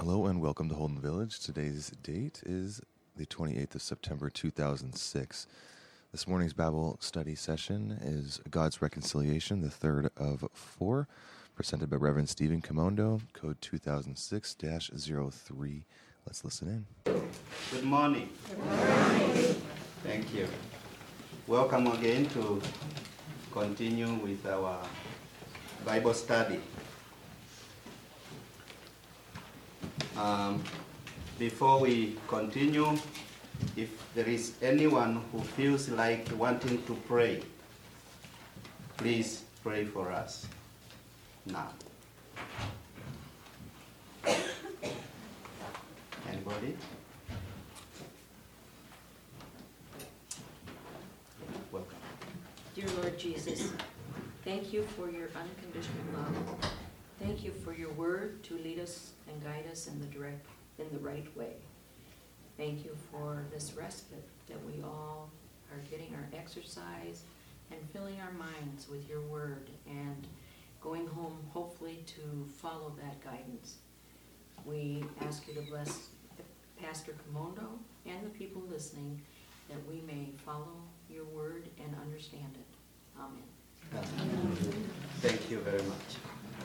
Hello and welcome to Holden Village. Today's date is the 28th of September 2006. This morning's Bible study session is God's Reconciliation, the third of four, presented by Reverend Stephen Camondo, code 2006-03. Let's listen in. Good morning. Good morning. Thank you. Welcome again to continue with our Bible study. Before we continue, if there is anyone who feels like wanting to pray, please pray for us now. Anybody? Welcome. Dear Lord Jesus, thank you for your unconditional love. Thank you for your word to lead us and guide us in the right way. Thank you for this respite that we all are getting our exercise and filling our minds with your word and going home hopefully to follow that guidance. We ask you to bless Pastor Camondo and the people listening that we may follow your word and understand it. Amen. Thank you very much.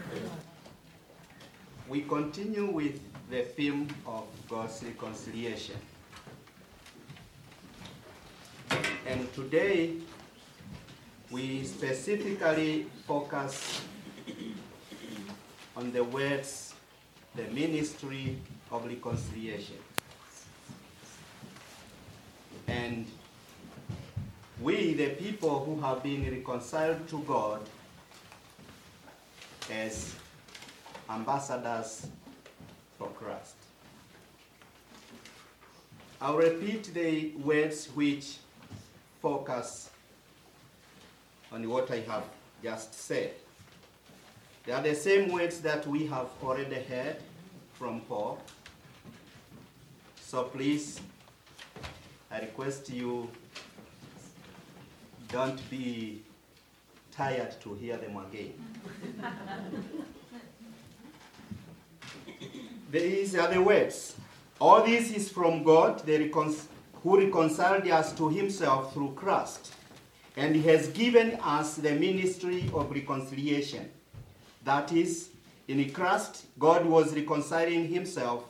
We continue with the theme of God's reconciliation. And today, we specifically focus on the words, the ministry of reconciliation. And we, the people who have been reconciled to God as ambassadors for Christ. I'll repeat the words which focus on what I have just said. They are the same words that we have already heard from Paul. So please, I request you don't be tired to hear them again. These are the words. All this is from God, who reconciled us to himself through Christ, and he has given us the ministry of reconciliation. That is, in Christ, God was reconciling himself.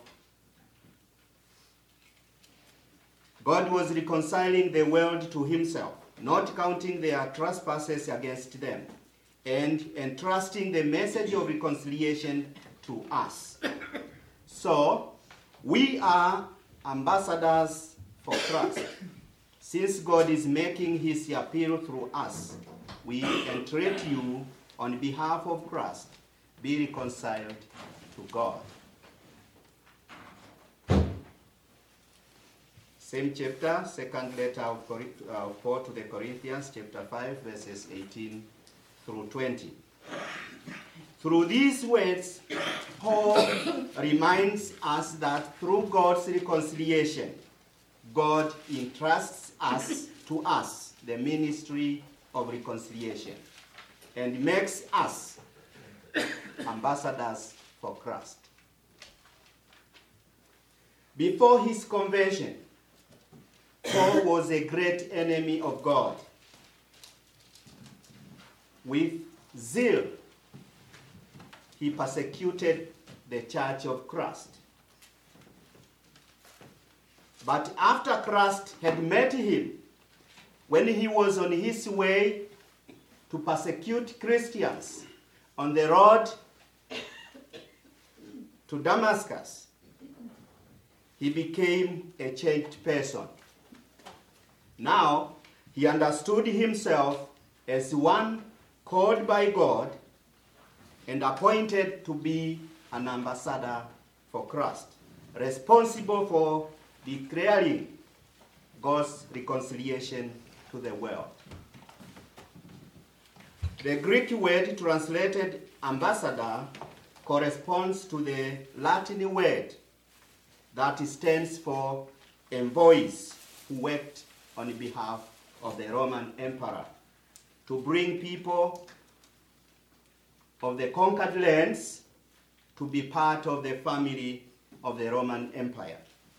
God was reconciling the world to himself, not counting their trespasses against them, and entrusting the message of reconciliation to us. So, we are ambassadors for Christ. Since God is making his appeal through us, we entreat you on behalf of Christ, be reconciled to God. Same chapter, second letter of Paul to the Corinthians, chapter 5, verses 18 through 20. Through these words, Paul reminds us that through God's reconciliation, God entrusts to us the ministry of reconciliation and makes us ambassadors for Christ. Before his conversion, Paul was a great enemy of God. With zeal, he persecuted the church of Christ. But after Christ had met him, when he was on his way to persecute Christians on the road to Damascus, he became a changed person. Now, he understood himself as one called by God and appointed to be an ambassador for Christ, responsible for declaring God's reconciliation to the world. The Greek word translated ambassador corresponds to the Latin word that stands for envoys who worked on behalf of the Roman emperor to bring people of the conquered lands to be part of the family of the Roman Empire.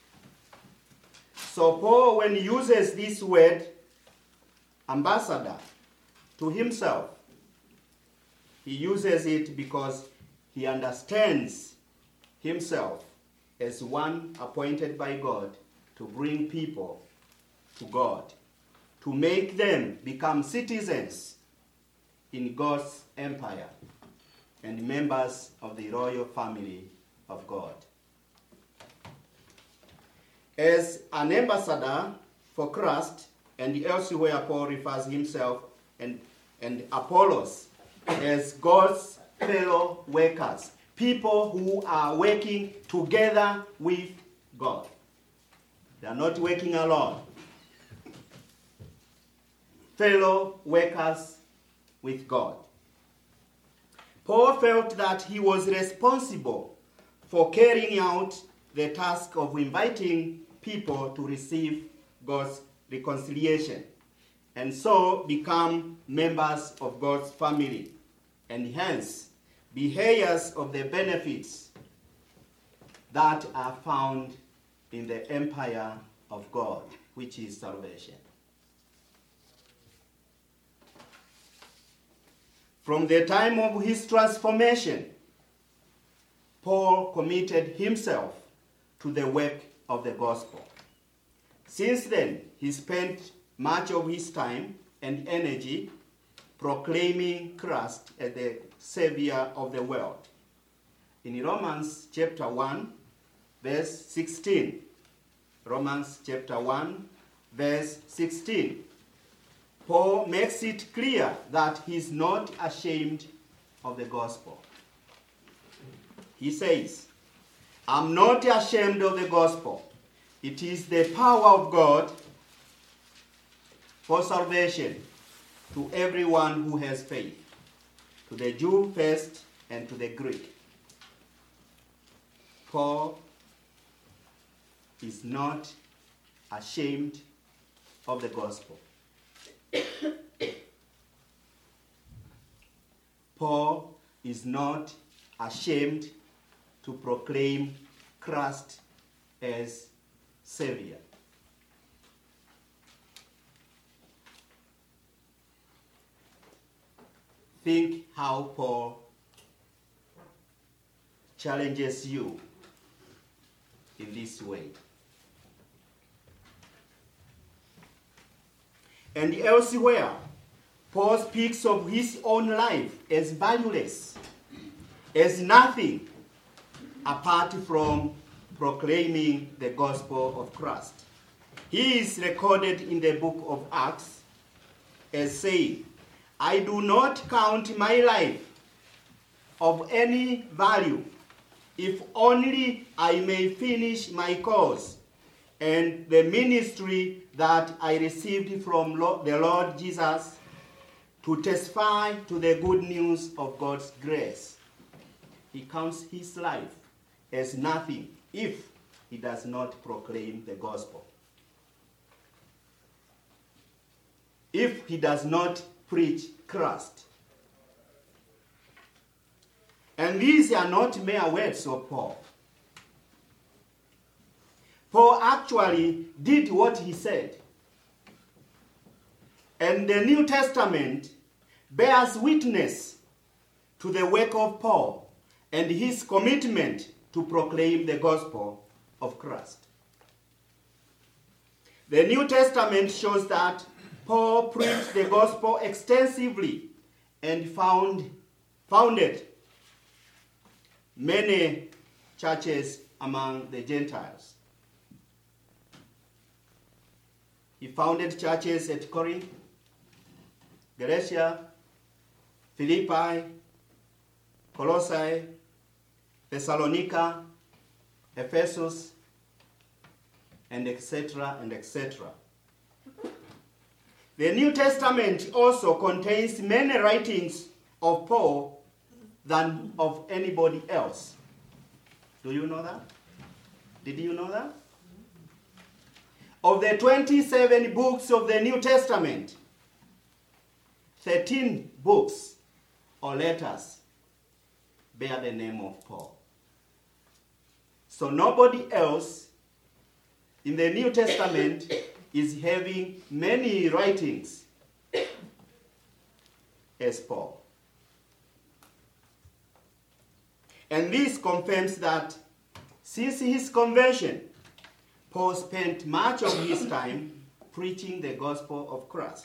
So Paul, when he uses this word, ambassador, to himself, he uses it because he understands himself as one appointed by God to bring people to God, to make them become citizens in God's empire and members of the royal family of God. As an ambassador for Christ, and elsewhere Paul refers himself and Apollos as God's fellow workers, people who are working together with God. They are not working alone. Fellow workers with God. Paul felt that he was responsible for carrying out the task of inviting people to receive God's reconciliation, and so become members of God's family, and hence be heirs of the benefits that are found in the empire of God, which is salvation. From the time of his transformation, Paul committed himself to the work of the gospel. Since then, he spent much of his time and energy proclaiming Christ as the Savior of the world. In Romans chapter 1, verse 16, Romans chapter 1, verse 16, Paul makes it clear that he's not ashamed of the gospel. He says, I'm not ashamed of the gospel. It is the power of God for salvation to everyone who has faith, to the Jew first and to the Greek. Paul is not ashamed of the gospel. Paul is not ashamed to proclaim Christ as Savior. Think how Paul challenges you in this way. And elsewhere, Paul speaks of his own life as valueless, as nothing apart from proclaiming the gospel of Christ. He is recorded in the book of Acts as saying, I do not count my life of any value, if only I may finish my course and the ministry that I received from the Lord Jesus to testify to the good news of God's grace. He counts his life as nothing if he does not proclaim the gospel. If he does not preach Christ. And these are not mere words of Paul. Paul actually did what he said. And the New Testament bears witness to the work of Paul and his commitment to proclaim the gospel of Christ. The New Testament shows that Paul preached the gospel extensively and founded many churches among the Gentiles. He founded churches at Corinth, Galatia, Philippi, Colossae, Thessalonica, Ephesus, and etc., and etc. The New Testament also contains many writings of Paul than of anybody else. Do you know that? Did you know that? Of the 27 books of the New Testament, 13 books or letters bear the name of Paul. So nobody else in the New Testament is having many writings as Paul. And this confirms that since his conversion, Paul spent much of his time preaching the gospel of Christ,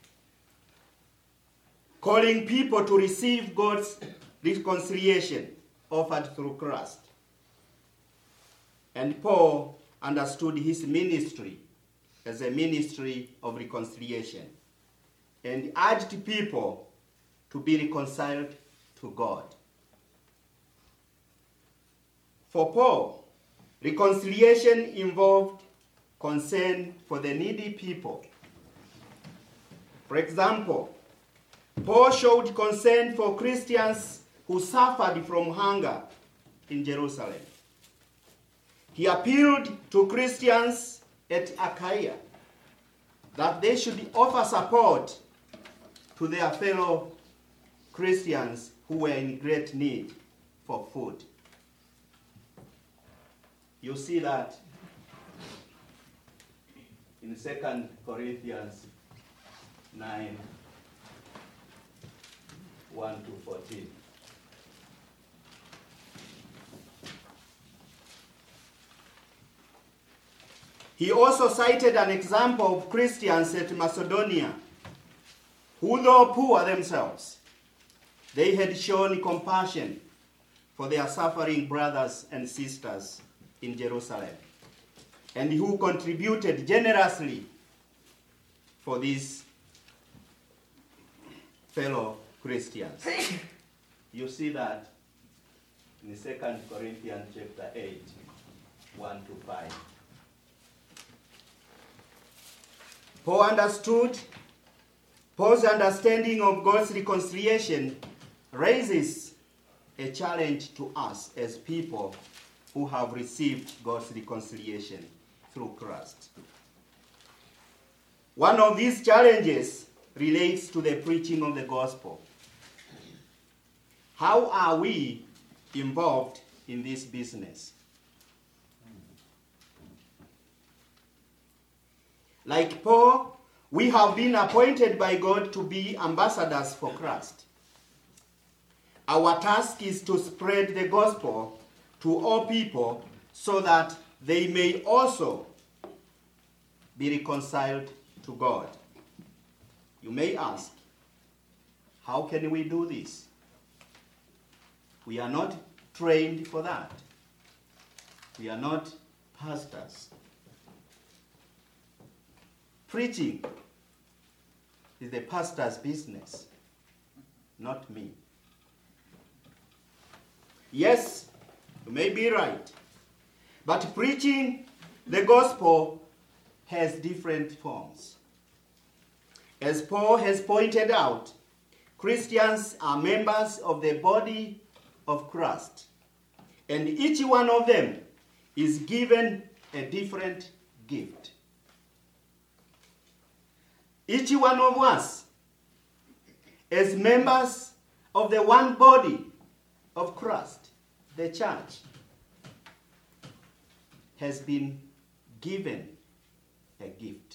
calling people to receive God's reconciliation offered through Christ. And Paul understood his ministry as a ministry of reconciliation and urged people to be reconciled to God. For Paul, reconciliation involved concern for the needy people. For example, Paul showed concern for Christians who suffered from hunger in Jerusalem. He appealed to Christians at Achaia that they should offer support to their fellow Christians who were in great need for food. You see that in 2 Corinthians 9, 1 to 14. He also cited an example of Christians at Macedonia, who, though poor themselves, they had shown compassion for their suffering brothers and sisters in Jerusalem, and who contributed generously for these fellow Christians. You see that in 2 Corinthians chapter 8, 1 to 5. Paul's understanding of God's reconciliation raises a challenge to us as people who have received God's reconciliation through Christ. One of these challenges relates to the preaching of the gospel. How are we involved in this business? Like Paul, we have been appointed by God to be ambassadors for Christ. Our task is to spread the gospel to all people so that they may also be reconciled to God. You may ask, how can we do this? We are not trained for that. We are not pastors. Preaching is the pastor's business, not me. Yes, you may be right, but preaching the gospel has different forms. As Paul has pointed out, Christians are members of the body of Christ, and each one of them is given a different gift. Each one of us, as members of the one body of Christ, the church, has been given a gift.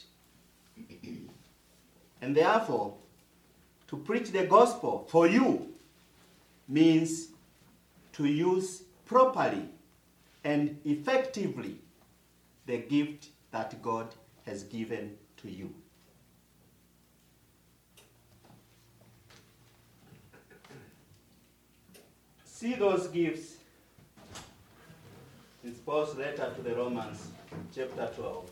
And therefore, to preach the gospel for you means to use properly and effectively the gift that God has given to you. See those gifts in Paul's letter to the Romans, chapter 12.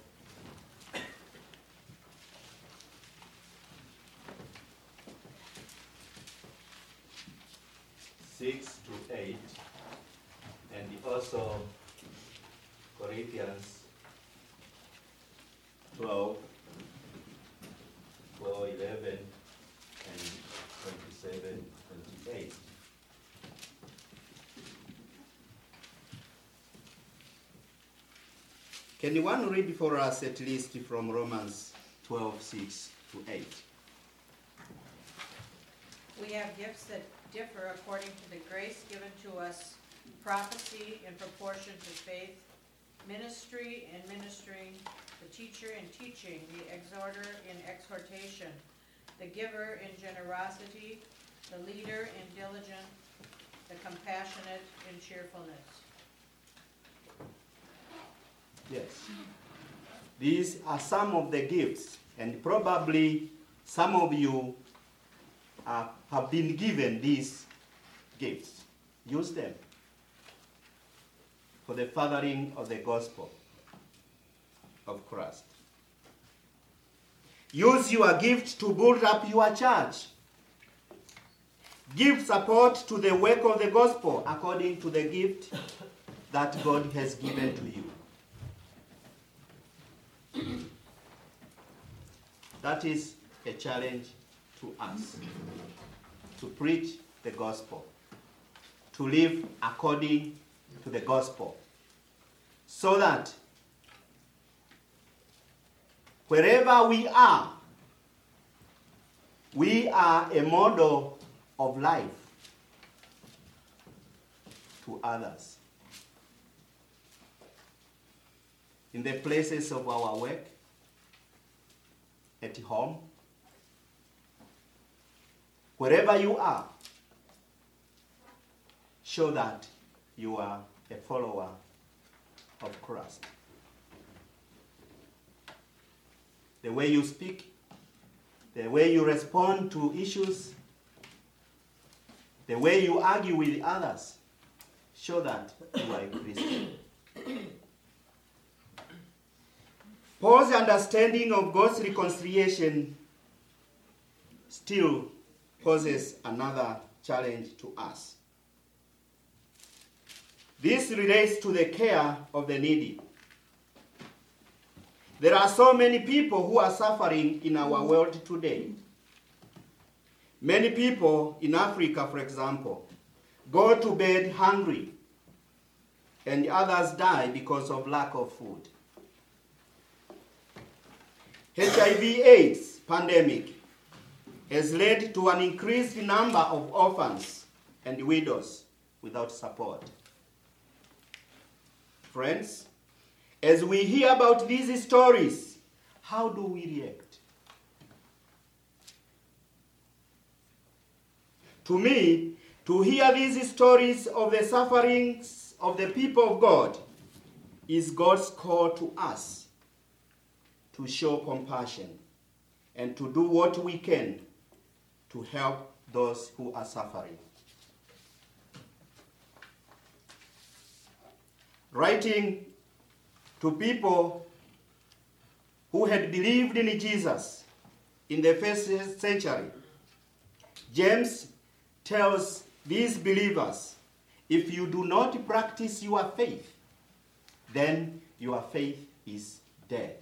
Six to 8, and also Corinthians 12, 4, 11, and 27, 28. Can one read for us at least from Romans 12, 6 to 8? We have gifts that differ according to the grace given to us prophecy in proportion to faith, ministry in ministering, the teacher in teaching, the exhorter in exhortation, the giver in generosity, the leader in diligence, the compassionate in cheerfulness. Yes. These are some of the gifts, and probably some of you have been given these gifts. Use them for the furthering of the gospel of Christ. Use your gift to build up your church. Give support to the work of the gospel according to the gift that God has given to you. That is a challenge to us, to preach the gospel, to live according to the gospel, so that wherever we are a model of life to others. In the places of our work, at home, wherever you are, show that you are a follower of Christ. The way you speak, the way you respond to issues, the way you argue with others, show that you are a Christian. Paul's understanding of God's reconciliation still poses another challenge to us. This relates to the care of the needy. There are so many people who are suffering in our world today. Many people in Africa, for example, go to bed hungry, and others die because of lack of food. HIV/AIDS pandemic has led to an increased number of orphans and widows without support. Friends, as we hear about these stories, how do we react? To me, to hear these stories of the sufferings of the people of God is God's call to us to show compassion and to do what we can to help those who are suffering. Writing to people who had believed in Jesus in the first century, James tells these believers, if you do not practice your faith, then your faith is dead.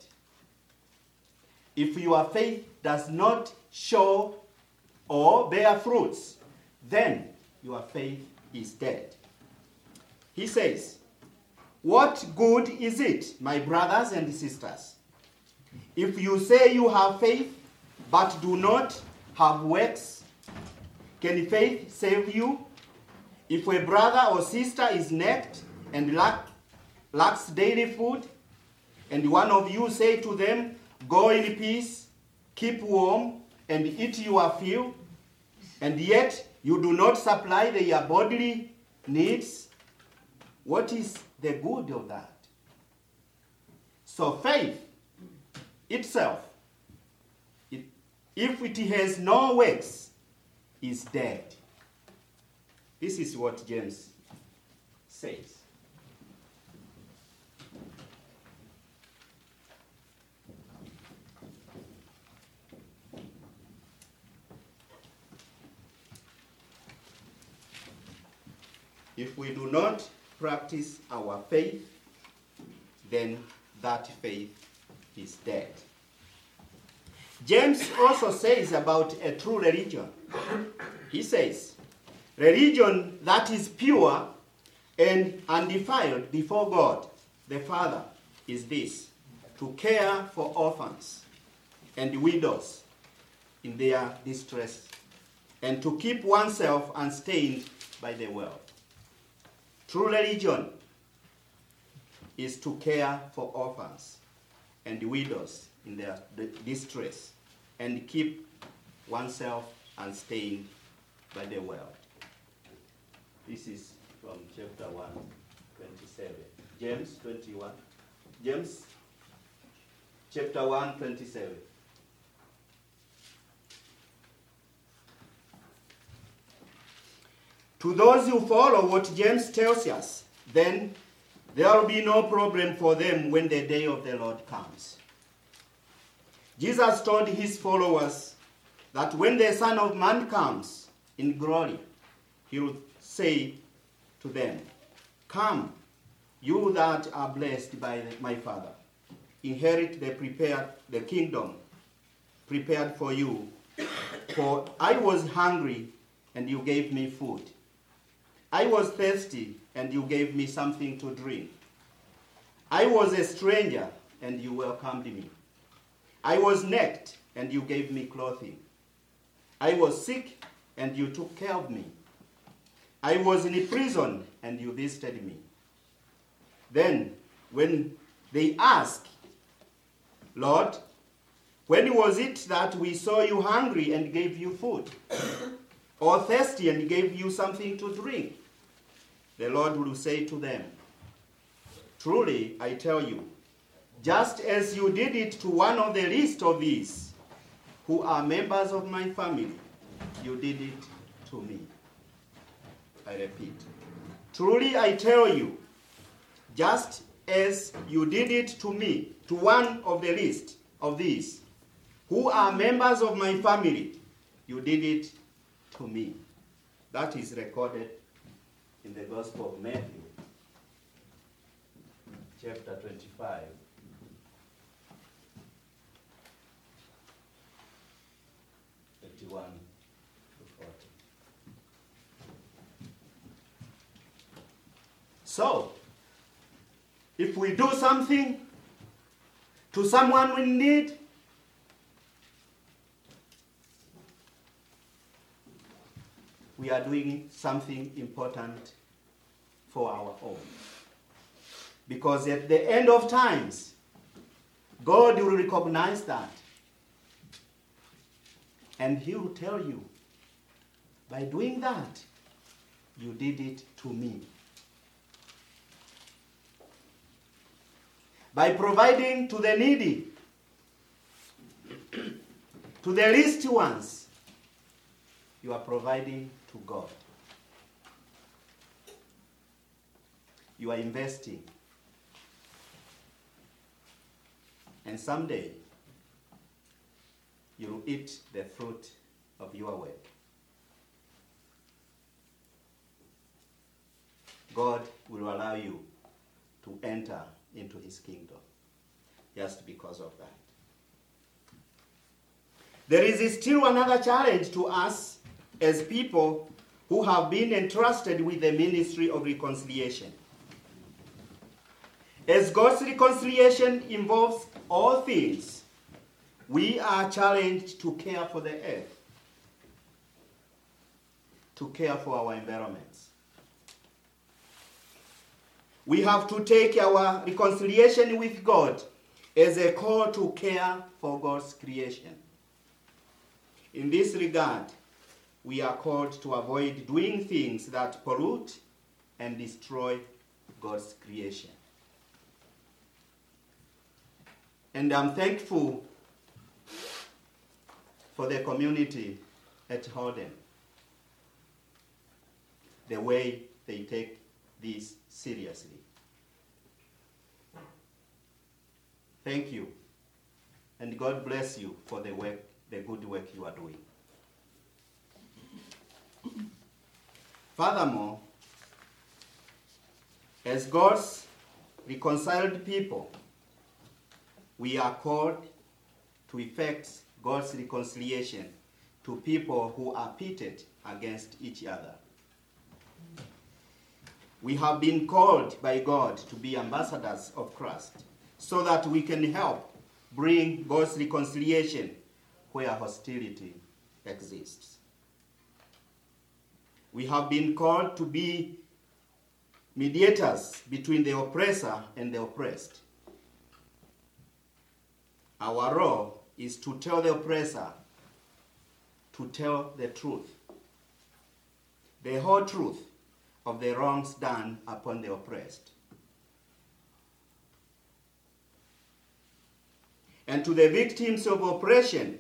If your faith does not show or bear fruits, then your faith is dead. He says, what good is it, my brothers and sisters, if you say you have faith but do not have works? Can faith save you? If a brother or sister is naked and lacks daily food, and one of you say to them, go in peace, keep warm, and eat your fill, and yet you do not supply their bodily needs, what is the good of that? So faith itself, if it has no works, is dead. This is what James says. If we do not practice our faith, then that faith is dead. James also says about a true religion. He says, religion that is pure and undefiled before God, the Father, is this: to care for orphans and widows in their distress, and to keep oneself unstained by the world. True religion is to care for orphans and widows in their distress and keep oneself unstained by the world. This is from chapter 1, 27. James 21. James chapter 1, 27. To those who follow what James tells us, then there will be no problem for them when the day of the Lord comes. Jesus told his followers that when the Son of Man comes in glory, he will say to them, "Come, you that are blessed by my Father, inherit the kingdom prepared for you. For I was hungry, and you gave me food. I was thirsty, and you gave me something to drink. I was a stranger, and you welcomed me. I was naked, and you gave me clothing. I was sick, and you took care of me. I was in a prison, and you visited me." Then, when they asked, "Lord, when was it that we saw you hungry and gave you food, or thirsty and gave you something to drink?" the Lord will say to them, "Truly, I tell you, just as you did it to one of the least of these, who are members of my family, you did it to me." I repeat, truly I tell you, just as you did it to me, to one of the least of these, who are members of my family, you did it to me. That is recorded in the Gospel of Matthew, chapter 25. So, if we do something to someone in need, we are doing something important for our own. Because at the end of times, God will recognize that. And he will tell you, by doing that, you did it to me. By providing to the needy, to the least ones, you are providing to God. You are investing. And someday, you will eat the fruit of your work. God will allow you to enter into his kingdom just because of that. There is still another challenge to us as people who have been entrusted with the ministry of reconciliation. As God's reconciliation involves all things, we are challenged to care for the earth, to care for our environments. We have to take our reconciliation with God as a call to care for God's creation. In this regard, we are called to avoid doing things that pollute and destroy God's creation. And I'm thankful for the community at Holden, the way they take this seriously. Thank you, and God bless you for the work, the good work you are doing. Furthermore, as God's reconciled people, we are called to effect God's reconciliation to people who are pitted against each other. We have been called by God to be ambassadors of Christ so that we can help bring God's reconciliation where hostility exists. We have been called to be mediators between the oppressor and the oppressed. Our role is to tell the oppressor to tell the truth, the whole truth of the wrongs done upon the oppressed. And to the victims of oppression,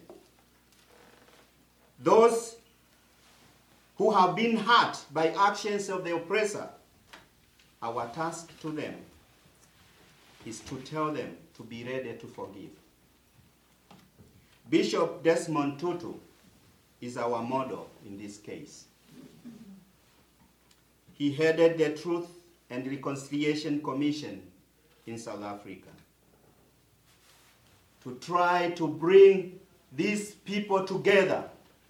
those who have been hurt by actions of the oppressor, our task to them is to tell them to be ready to forgive. Bishop Desmond Tutu is our model in this case. He headed the Truth and Reconciliation Commission in South Africa to try to bring these people together.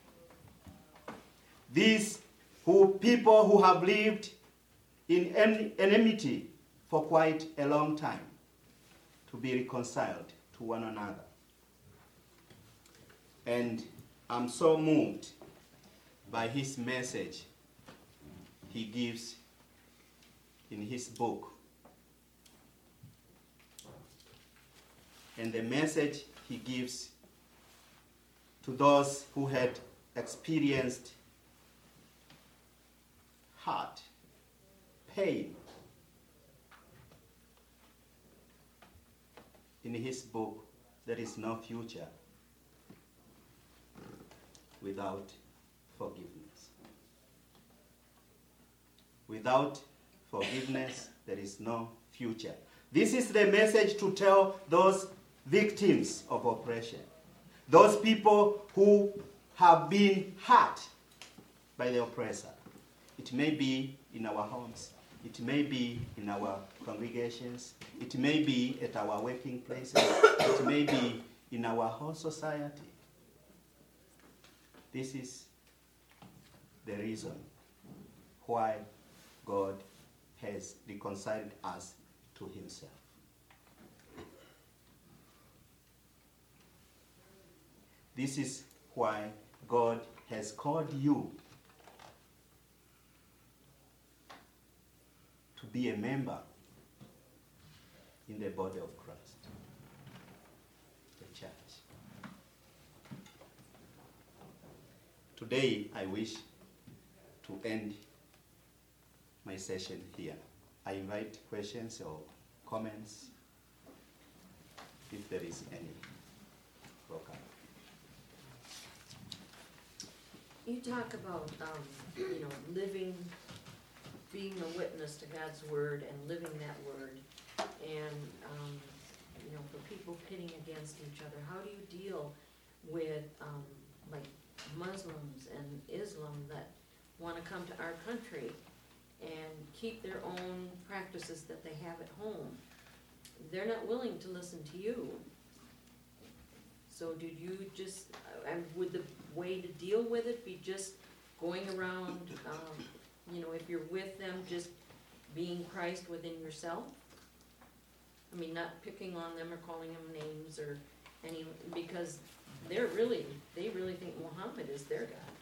These people who have lived in enmity for quite a long time, to be reconciled to one another. And I'm so moved by his message he gives in his book. And the message he gives to those who had experienced hurt, pain. In his book, there is no future without forgiveness. Without forgiveness, there is no future. This is the message to tell those victims of oppression, those people who have been hurt by the oppressor. It may be in our homes, it may be in our congregations, it may be at our working places, it may be in our whole society. This is the reason why God has reconciled us to himself. This is why God has called you to be a member in the body of Christ, the church. Today, I wish to end my session here. I invite questions or comments, if there is any. Welcome. You talk about, living, being a witness to God's word and living that word. And, for people pitting against each other, how do you deal with, like Muslims and Islam that want to come to our country and keep their own practices that they have at home? They're not willing to listen to you. So did you just, would the way to deal with it be just going around, if you're with them, just being Christ within yourself? I mean, not picking on them or calling them names or any, because they really think Muhammad is their God.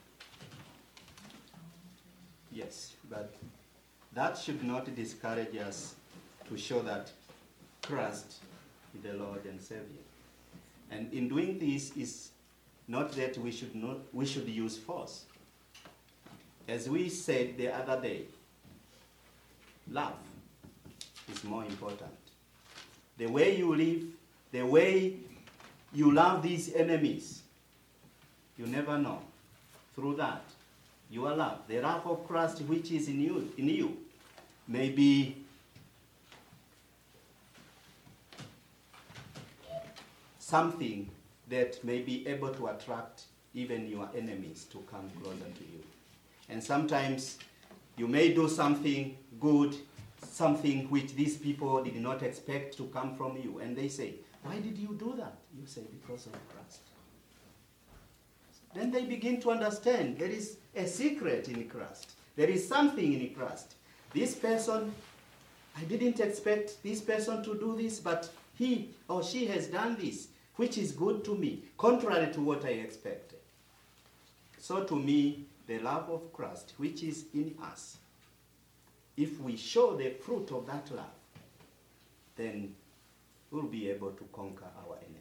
Yes, but that should not discourage us to show that Christ is the Lord and Savior. And in doing this is not that we should use force. As we said the other day, love is more important. The way you live, the way you love these enemies, you never know. Through that, your love, the love of Christ which is in you, may be something that may be able to attract even your enemies to come closer to you. And sometimes you may do something good, something which these people did not expect to come from you. And they say, why did you do that? You say, because of Christ. Then they begin to understand there is a secret in Christ. There is something in Christ. This person, I didn't expect this person to do this, but he or she has done this, which is good to me, contrary to what I expected. So to me, the love of Christ, which is in us, if we show the fruit of that love, then we'll be able to conquer our enemies.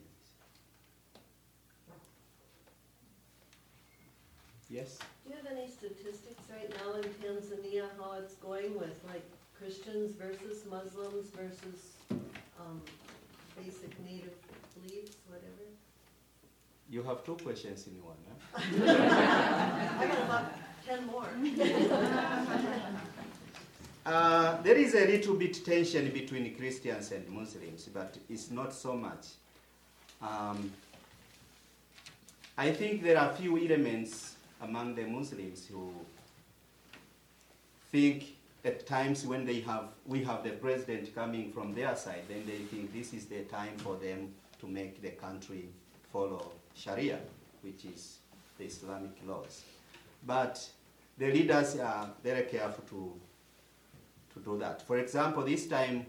Yes? Do you have any statistics right now in Tanzania, how it's going with like Christians versus Muslims versus basic native beliefs, whatever? You have two questions in one, huh? I got about 10 more. There is a little bit tension between Christians and Muslims, but it's not so much. I think there are few elements among the Muslims who think at times when we have the president coming from their side, then they think this is the time for them to make the country follow Sharia, which is the Islamic laws. But the leaders are very careful to do that. For example, this time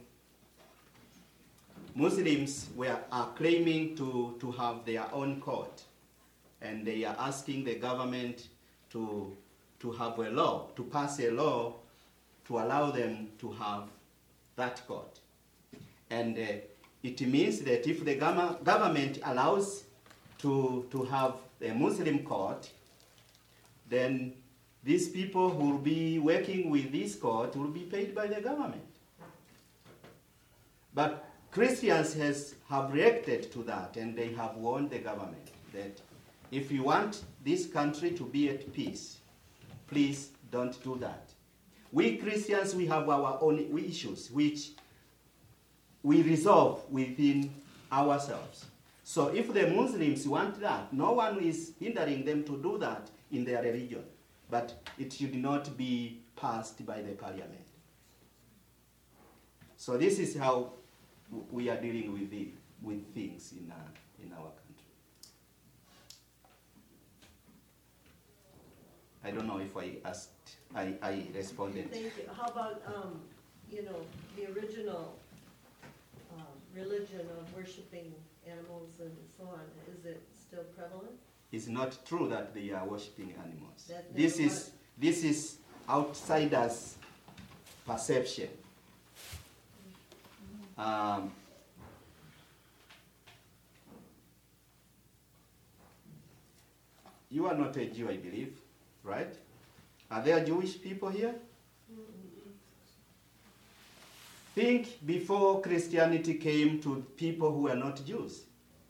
Muslims are claiming to have their own court, and they are asking the government to have a law, to pass a law to allow them to have that court. And it means that if the government allows to have a Muslim court, then these people who will be working with this court will be paid by the government. But Christians have reacted to that, and they have warned the government that if you want this country to be at peace, please don't do that. We Christians, we have our own issues which we resolve within ourselves. So if the Muslims want that, no one is hindering them to do that in their religion. But it should not be passed by the parliament. So this is how we are dealing with things in our country. I don't know if I responded. Thank you. How about, the original religion of worshiping animals and so on? Is it still prevalent? It's not true that they are worshipping animals. That This is outsiders' perception. You are not a Jew, I believe, right? Are there Jewish people here? Think before Christianity came to people who are not Jews.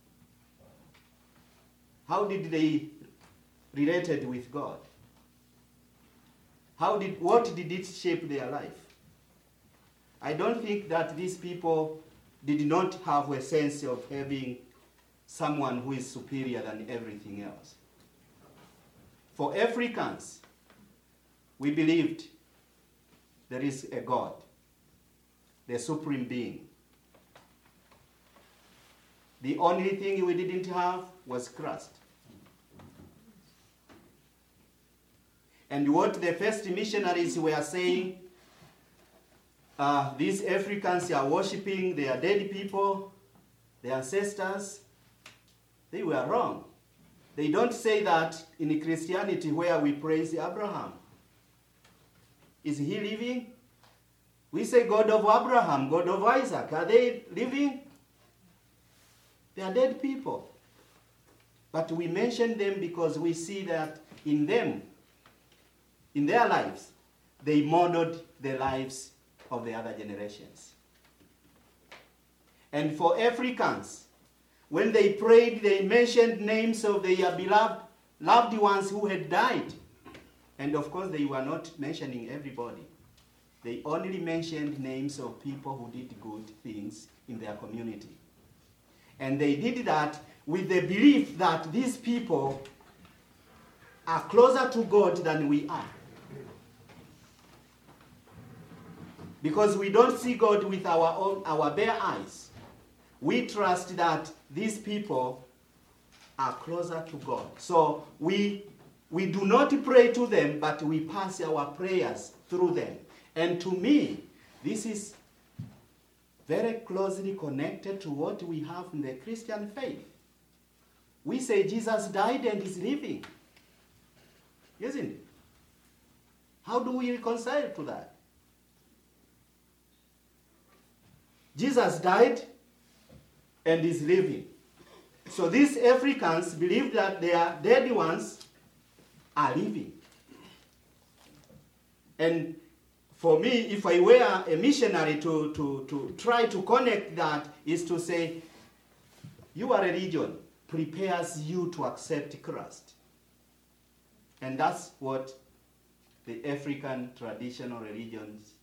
How did they relate with God? What did it shape their life? I don't think that these people did not have a sense of having someone who is superior than everything else. For Africans, we believed there is a God, the supreme being. The only thing we didn't have was Christ. And what the first missionaries were saying, these Africans are worshipping their dead people, their ancestors, they were wrong. They don't say that in Christianity where we praise Abraham. Is he living? We say God of Abraham, God of Isaac. Are they living? They are dead people. But we mention them because we see that in them, in their lives, they modeled the lives of the other generations. And for Africans, when they prayed, they mentioned names of their beloved loved ones who had died. And of course, they were not mentioning everybody. They only mentioned names of people who did good things in their community. And they did that with the belief that these people are closer to God than we are. Because we don't see God with our bare eyes. We trust that these people are closer to God. So we do not pray to them, but we pass our prayers through them. And to me, this is very closely connected to what we have in the Christian faith. We say Jesus died and is living. Isn't it? How do we reconcile to that? Jesus died and is living. So these Africans believe that their dead ones are living. And for me, if I were a missionary to try to connect that, is to say, your religion prepares you to accept Christ. And that's what the African traditional religions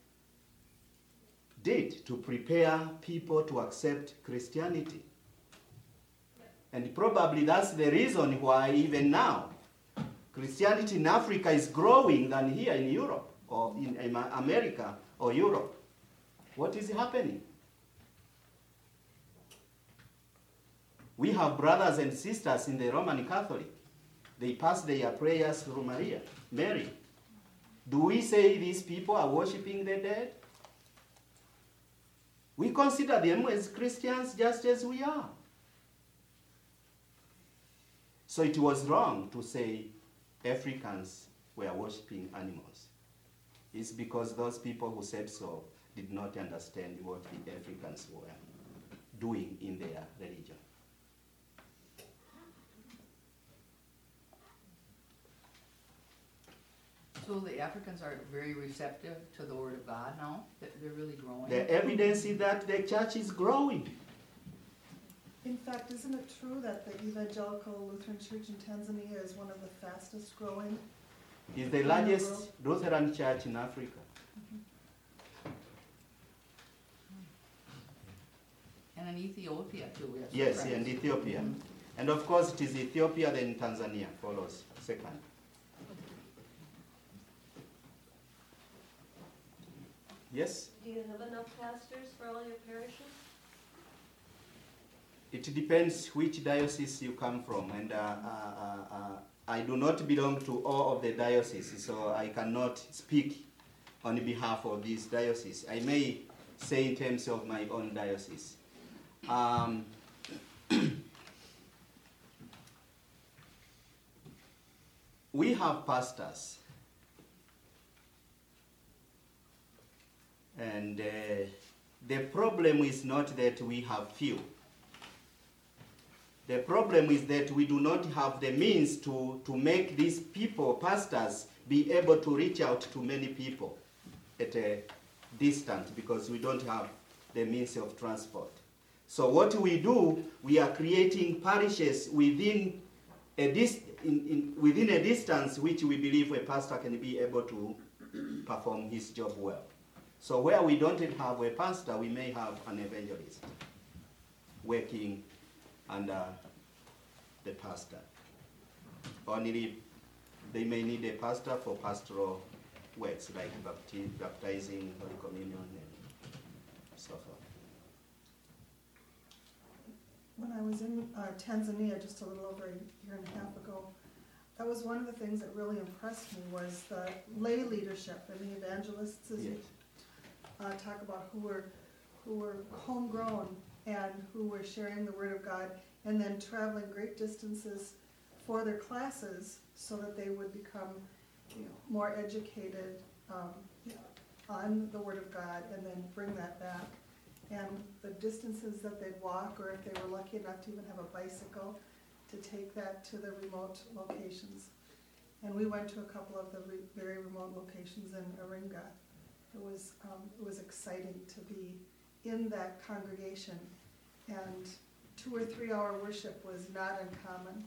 did, to prepare people to accept Christianity. And probably that's the reason why even now Christianity in Africa is growing than here in Europe or in America or Europe. What is happening? We have brothers and sisters in the Roman Catholic. They pass their prayers through Mary. Do we say these people are worshiping the dead? We consider them as Christians just as we are. So it was wrong to say Africans were worshiping animals. It's because those people who said so did not understand what the Africans were doing in their religion. So the Africans are very receptive to the Word of God now? They're really growing? The evidence is that the church is growing. In fact, isn't it true that the Evangelical Lutheran Church in Tanzania is one of the fastest growing? It's the largest Lutheran church in Africa. And in Ethiopia too. We have some Yes, friends. and Ethiopia. And of course it is Ethiopia, then Tanzania follows second. Yes? Do you have enough pastors for all your parishes? It depends which diocese you come from, and I do not belong to all of the dioceses, so I cannot speak on behalf of these dioceses. I may say in terms of my own diocese. We have pastors, and the problem is not that we have few. The problem is that we do not have the means to make these people, pastors, be able to reach out to many people at a distance because we don't have the means of transport. So what we do, we are creating parishes within a distance which we believe a pastor can be able to perform his job well. So where we don't have a pastor, we may have an evangelist working under the pastor. Only they may need a pastor for pastoral works like baptizing, Holy Communion, and so forth. When I was in Tanzania just a little over a year and a half ago, that was one of the things that really impressed me was the lay leadership and the evangelists, as you talk about, who were homegrown and who were sharing the Word of God and then traveling great distances for their classes so that they would become more educated on the Word of God and then bring that back. And the distances that they'd walk, or if they were lucky enough to even have a bicycle, to take that to the remote locations. And we went to a couple of the very remote locations in Iringa. It was exciting to be in that congregation, and 2 or 3 hour worship was not uncommon.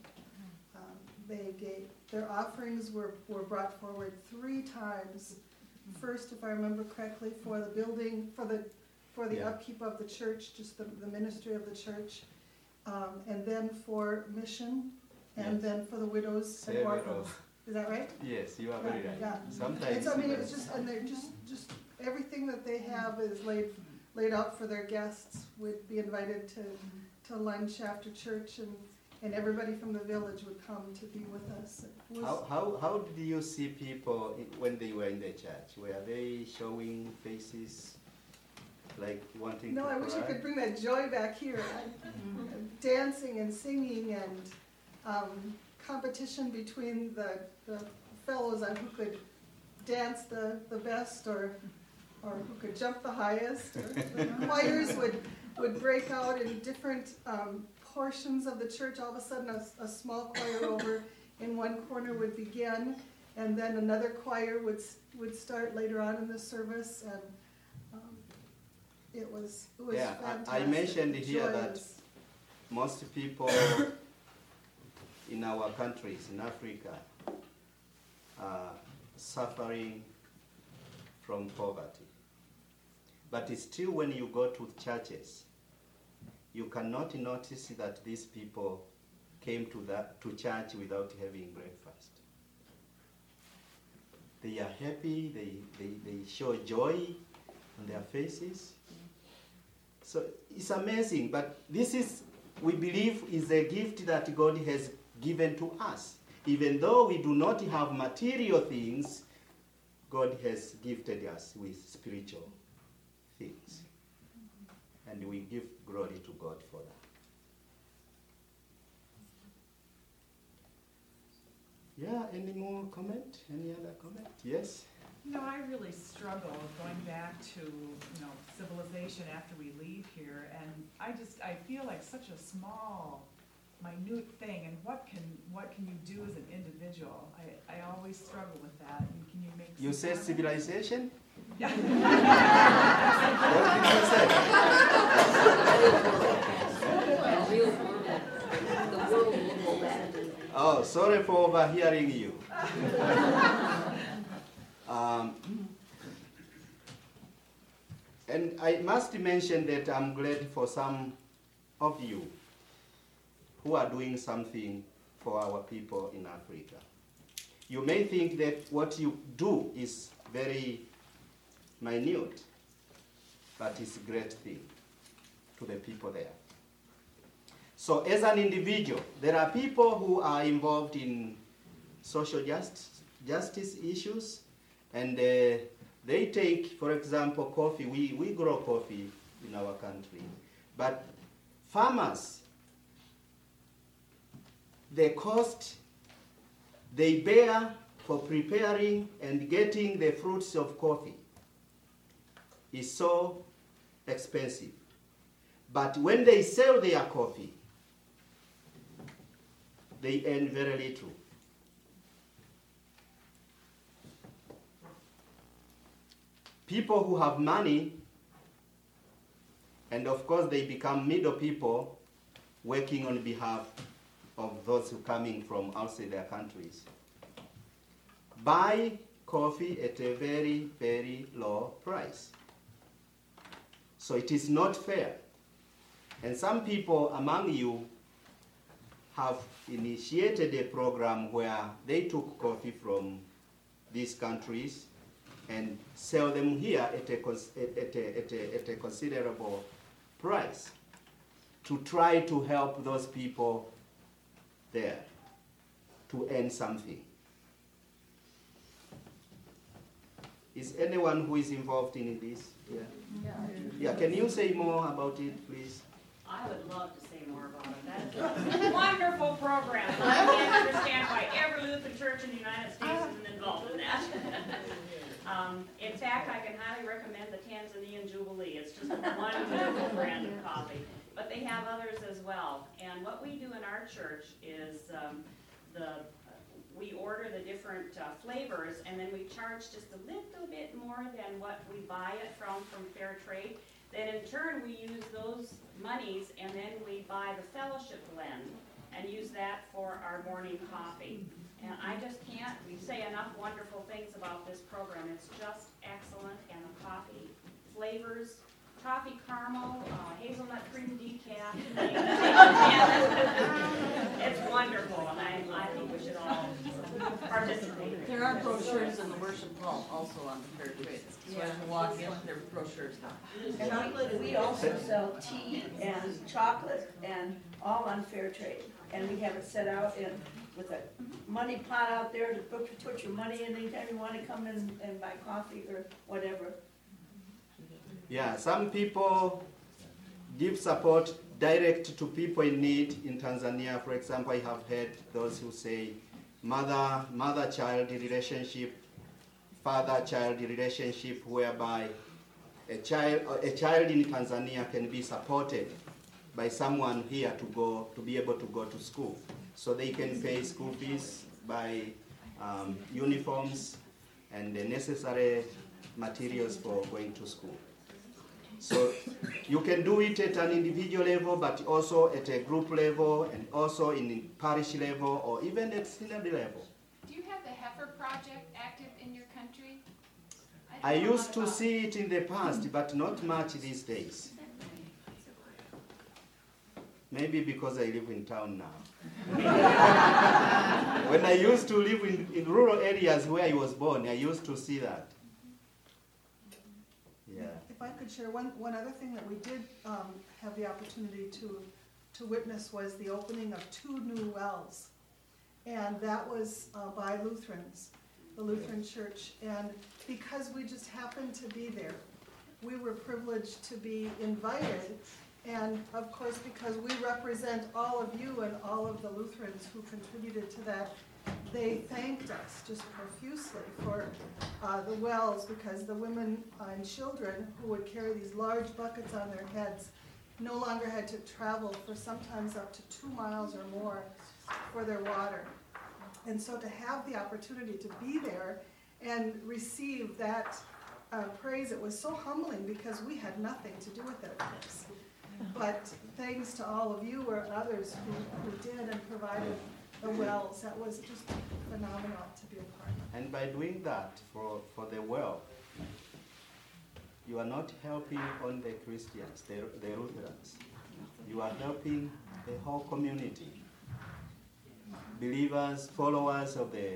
Their offerings were brought forward 3 times. First, if I remember correctly, for the building, for the upkeep of the church, just the ministry of the church, and then for mission, and then for the widows and orphans. Is that right? Yes, you are very right. Yeah. Sometimes. I mean, it's just, and they're just everything that they have is laid out for their guests. Would be invited to lunch after church, and everybody from the village would come to be with us. How did you see people when they were in the church? Were they showing faces like wanting to cry? No, I wish I could bring that joy back here. Dancing and singing and competition between the fellows on who could dance the best, or or who could jump the highest. Or the choirs would break out in different portions of the church. All of a sudden, a small choir over in one corner would begin, and then another choir would start later on in the service, and it was Yeah, fantastic. I mentioned here that joyous. most people in our countries, in Africa, are suffering from poverty. But it's still, when you go to churches, you cannot notice that these people came to church without having breakfast. They are happy, they show joy on their faces. So it's amazing, but this is, we believe, is a gift that God has given to us. Even though we do not have material things, God has gifted us with spiritual things. And we give glory to God for that. Yeah, any more comment? Any other comment? Yes? You know, I really struggle going back to, civilization after we leave here, and I feel like such a small, minute thing, and what can you do as an individual? I always struggle with that. And can you make You some say comment? civilization? Yeah. What did you say? The real world, the world will go back. Oh, sorry for overhearing you. And I must mention that I'm glad for some of you who are doing something for our people in Africa. You may think that what you do is very minute, but it's a great thing to the people there. So as an individual, there are people who are involved in social justice issues, and they take, for example, coffee. We grow coffee in our country, but farmers, the cost they bear for preparing and getting the fruits of coffee is so expensive. But when they sell their coffee, they earn very little. People who have money, and of course they become middle people working on behalf of those who are coming from outside their countries, buy coffee at a very, very low price. So it is not fair. And some people among you have initiated a program where they took coffee from these countries and sell them here at a considerable price to try to help those people there to earn something. Is anyone who is involved in this? Yeah, can you say more about it, please? I would love to say more about it. That's a wonderful program. I can't understand why every Lutheran church in the United States isn't involved in that. In fact, I can highly recommend the Tanzanian Jubilee. It's just a wonderful brand of coffee. But they have others as well. And what we do in our church is we order the different flavors, and then we charge just a little bit more than what we buy it from Fair Trade. Then in turn we use those monies and then we buy the fellowship blend and use that for our morning coffee. And I just can't say enough wonderful things about this program. It's just excellent, and the coffee flavors, toffee caramel, hazelnut cream decaf. It's wonderful, and I think we should all participate. There are brochures in the worship hall also on the Fair Trade. So as you walk in, there's brochures now. And we also sell tea and chocolate and all on Fair Trade. And we have it set out with a money pot out there to put your money in anytime you want to come in and buy coffee or whatever. Yeah, some people give support direct to people in need in Tanzania. For example, I have heard those who say mother-child relationship, father-child relationship, whereby a child in Tanzania can be supported by someone here to be able to go to school. So they can pay school fees, buy uniforms, and the necessary materials for going to school. So you can do it at an individual level, but also at a group level, and also in parish level, or even at synod level. Do you have the Heifer Project active in your country? I used to see it in the past, but not much these days. Maybe because I live in town now. When I used to live in rural areas where I was born, I used to see that. Yeah. If I could share one other thing that we did have the opportunity to witness was the opening of 2 new wells. And that was by Lutherans, the Lutheran Church. And because we just happened to be there, we were privileged to be invited. And of course, because we represent all of you and all of the Lutherans who contributed to that, they thanked us just profusely for the wells, because the women and children who would carry these large buckets on their heads no longer had to travel for sometimes up to 2 miles or more for their water. And so to have the opportunity to be there and receive that praise, it was so humbling because we had nothing to do with it, of course. But thanks to all of you or others who did and provided the wells, that was just phenomenal to be a part of. And by doing that for the well, you are not helping only the Christians, the Lutherans. You are helping the whole community. Believers, followers of the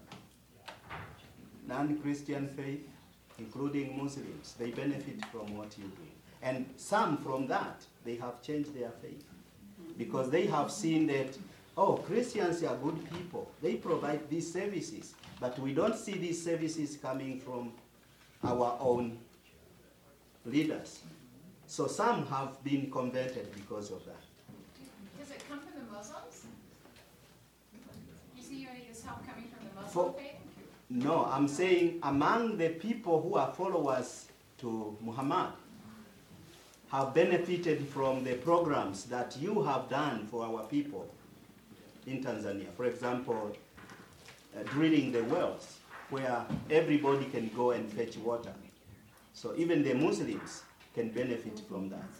non-Christian faith, including Muslims, they benefit from what you do. And some from that, they have changed their faith. Because they have seen that, oh, Christians are good people. They provide these services. But we don't see these services coming from our own leaders. So some have been converted because of that. Does it come from the Muslims? You see any of this help coming from the Muslim faith? No, I'm saying among the people who are followers to Muhammad, have benefited from the programs that you have done for our people in Tanzania. For example, drilling the wells where everybody can go and fetch water. So even the Muslims can benefit from that.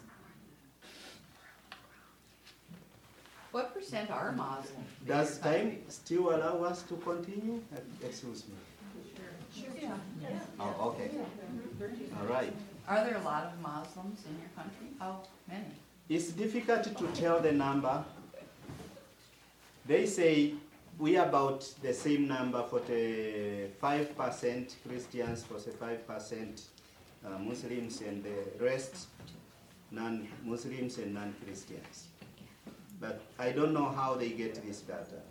What % are Muslim? Does time still allow us to continue? Excuse me. Yeah. Oh, okay. All right. Are there a lot of Muslims in your country? How many? It's difficult to tell the number. They say we are about the same number, 45% Christians, 45% Muslims, and the rest non-Muslims and non-Christians. But I don't know how they get this data.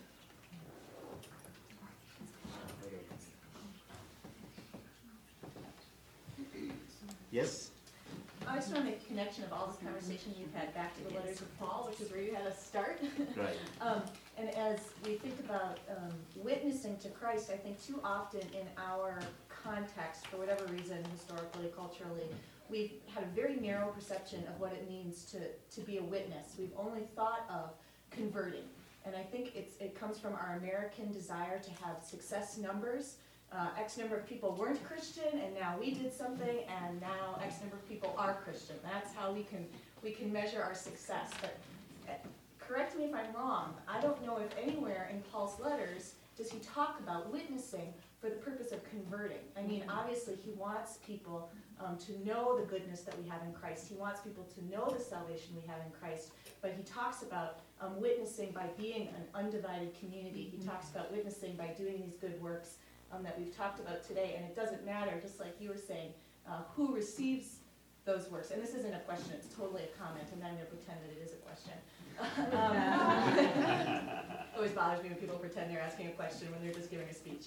Yes? I just want to make a connection of all this conversation you've had back to the letters of Paul, which is where you had us start. Right. And as we think about witnessing to Christ, I think too often in our context, for whatever reason, historically, culturally, we've had a very narrow perception of what it means to be a witness. We've only thought of converting. And I think it comes from our American desire to have success numbers. X number of people weren't Christian, and now we did something, and now X number of people are Christian. That's how we can measure our success. But correct me if I'm wrong, I don't know if anywhere in Paul's letters does he talk about witnessing for the purpose of converting. I mean, obviously he wants people to know the goodness that we have in Christ. He wants people to know the salvation we have in Christ. But he talks about witnessing by being an undivided community. He talks about witnessing by doing these good works that we've talked about today. And it doesn't matter, just like you were saying, who receives those works. And this isn't a question, it's totally a comment. I'm not going to pretend that it is a question. It always bothers me when people pretend they're asking a question when they're just giving a speech.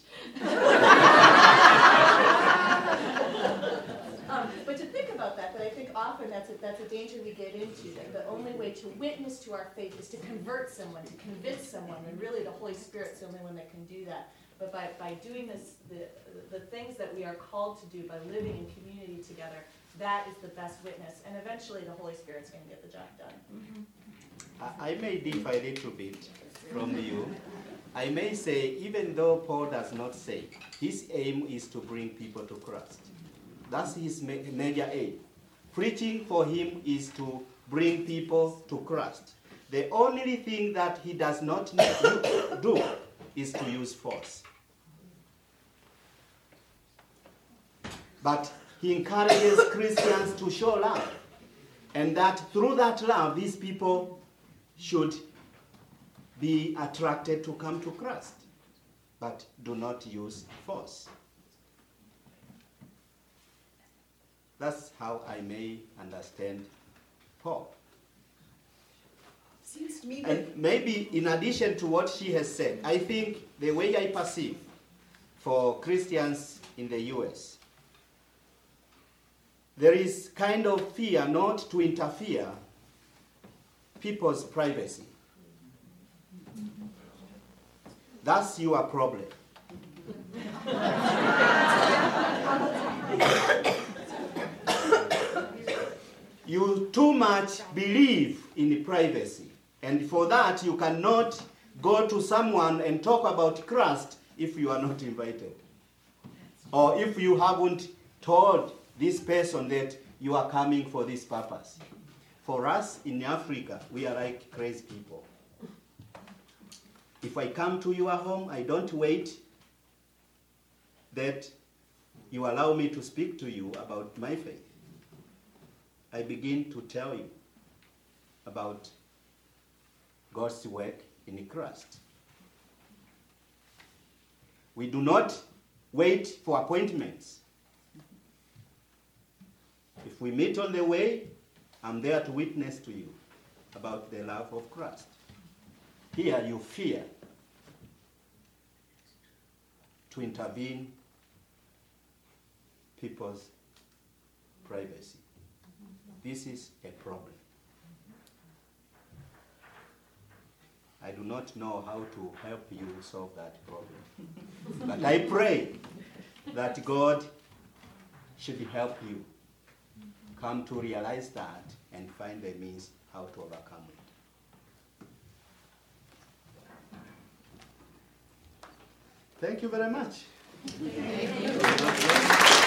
But to think about that, I think often that's a danger we get into, that the only way to witness to our faith is to convert someone, to convince someone, and really the Holy Spirit's the only one that can do that. But by doing this, the things that we are called to do, by living in community together, that is the best witness, and eventually the Holy Spirit's gonna get the job done. I may differ a little bit from you. I may say, even though Paul does not say, his aim is to bring people to Christ. That's his major aim. Preaching for him is to bring people to Christ. The only thing that he does not need to do is to use force. But he encourages Christians to show love, and that through that love, these people should be attracted to come to Christ, but do not use force. That's how I may understand Paul. Seems to me that And maybe in addition to what she has said, I think the way I perceive for Christians in the US, there is kind of fear not to interfere people's privacy. That's your problem. You too much believe in privacy, and for that you cannot go to someone and talk about Christ if you are not invited, or if you haven't told this person that you are coming for this purpose. For us in Africa, we are like crazy people. If I come to your home, I don't wait that you allow me to speak to you about my faith. I begin to tell you about God's work in Christ. We do not wait for appointments. If we meet on the way, I'm there to witness to you about the love of Christ. Here you fear to intervene people's privacy. This is a problem. I do not know how to help you solve that problem. But I pray that God should help you come to realize that and find the means how to overcome it. Thank you very much. Thank you.